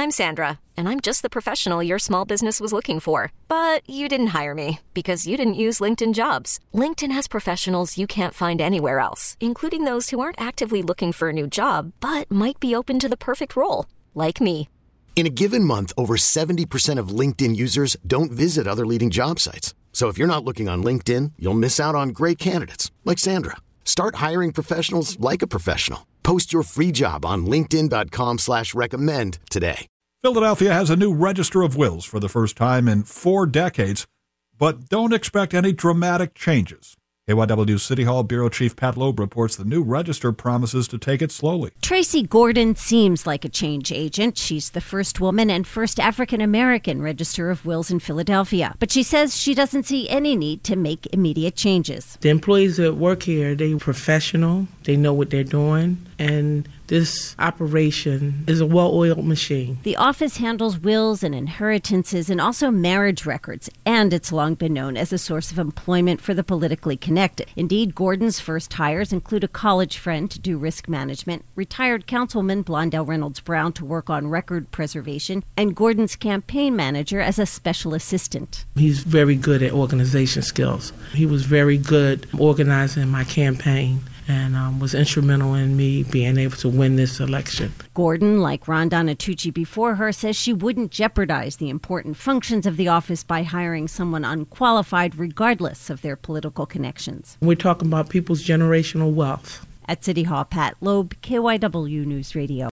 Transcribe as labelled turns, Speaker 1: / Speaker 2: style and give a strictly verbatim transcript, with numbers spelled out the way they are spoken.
Speaker 1: I'm Sandra, and I'm just the professional your small business was looking for. But you didn't hire me because you didn't use LinkedIn Jobs. LinkedIn has professionals you can't find anywhere else, including those who aren't actively looking for a new job, but might be open to the perfect role, like me.
Speaker 2: In a given month, over seventy percent of LinkedIn users don't visit other leading job sites. So if you're not looking on LinkedIn, you'll miss out on great candidates like Sandra. Start hiring professionals like a professional. Post your free job on linkedin.com slash recommend today.
Speaker 3: Philadelphia has a new Register of Wills for the first time in four decades, but don't expect any dramatic changes. K Y W City Hall Bureau Chief Pat Loeb reports the new register promises to take it slowly.
Speaker 4: Tracy Gordon seems like a change agent. She's the first woman and first African-American Register of Wills in Philadelphia. But she says she doesn't see any need to make immediate changes.
Speaker 5: The employees that work here, they're professional. They know what they're doing. And this operation is a well-oiled machine.
Speaker 4: The office handles wills and inheritances and also marriage records, and it's long been known as a source of employment for the politically connected. Indeed, Gordon's first hires include a college friend to do risk management, retired councilman Blondell Reynolds Brown to work on record preservation, and Gordon's campaign manager as a special assistant.
Speaker 5: He's very good at organization skills. He was very good organizing my campaign, and um, was instrumental in me being able to win this election.
Speaker 4: Gordon, like Ron Donatucci before her, says she wouldn't jeopardize the important functions of the office by hiring someone unqualified regardless of their political connections.
Speaker 5: We're talking about people's generational wealth.
Speaker 4: At City Hall, Pat Loeb, K Y W News Radio.